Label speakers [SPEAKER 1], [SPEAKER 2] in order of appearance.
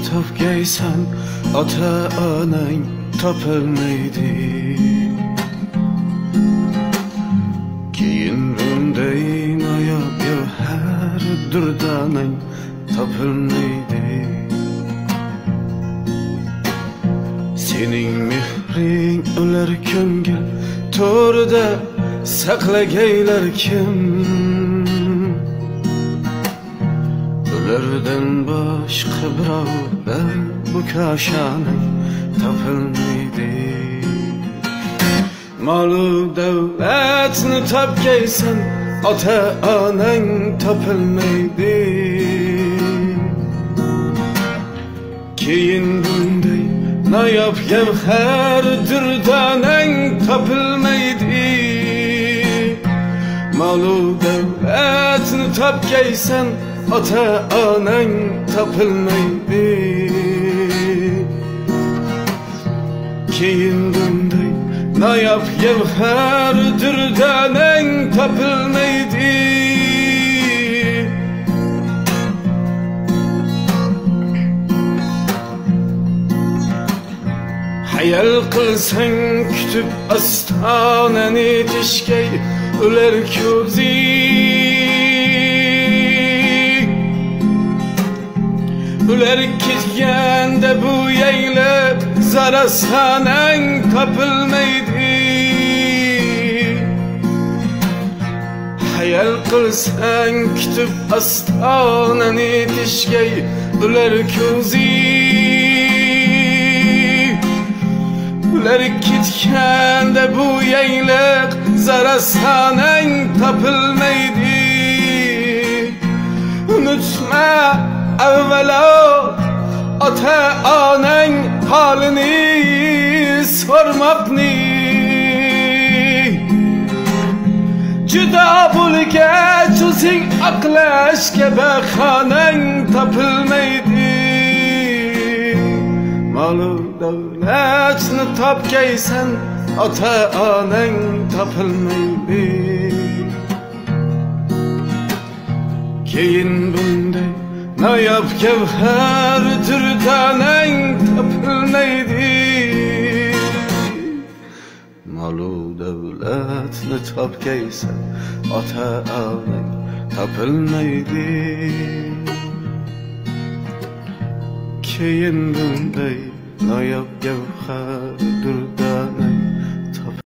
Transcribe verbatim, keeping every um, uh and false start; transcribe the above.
[SPEAKER 1] topgaysan ota onang topilmaydi. Keyin bunday noyob gavhar durdanang topilmaydi. Sening mehring ular ko'ngil to'rida saqlagaylar kim? Ulardan boshqa birovlar bu koshonang topilmaydi. Molu davlatni topgaysan ota onang topilmaydi. Keyin bunday noyob gavhar durdanang topilmaydi. Molu davlatni topgaysan ota onang topilmaydi. Keyin bunday noyob gavhar durdanang topilmaydi. Hayal qilsang kutib ostonani tishgay ular ko'zi. Ular ketganda bu yaylab zarasanang topilmaydi. Hayal qilsang kutib ostonani tishgay ular ko'zi. Ular ketganda bu yaylab zarasanang topilmaydi. Unutma avvalo ota onang holini sormoqni. Juda bo'lgach o'zing aqlashga bahonang topilmaydi. Molu davlatni topgaysan ota onang topilmaydi. Keyin bunday noyob gavhar durdanang topilmaydi. Molu davlatni topgaysan ota onang topilmaydi. Keyin bunday noyob gavhar durdanang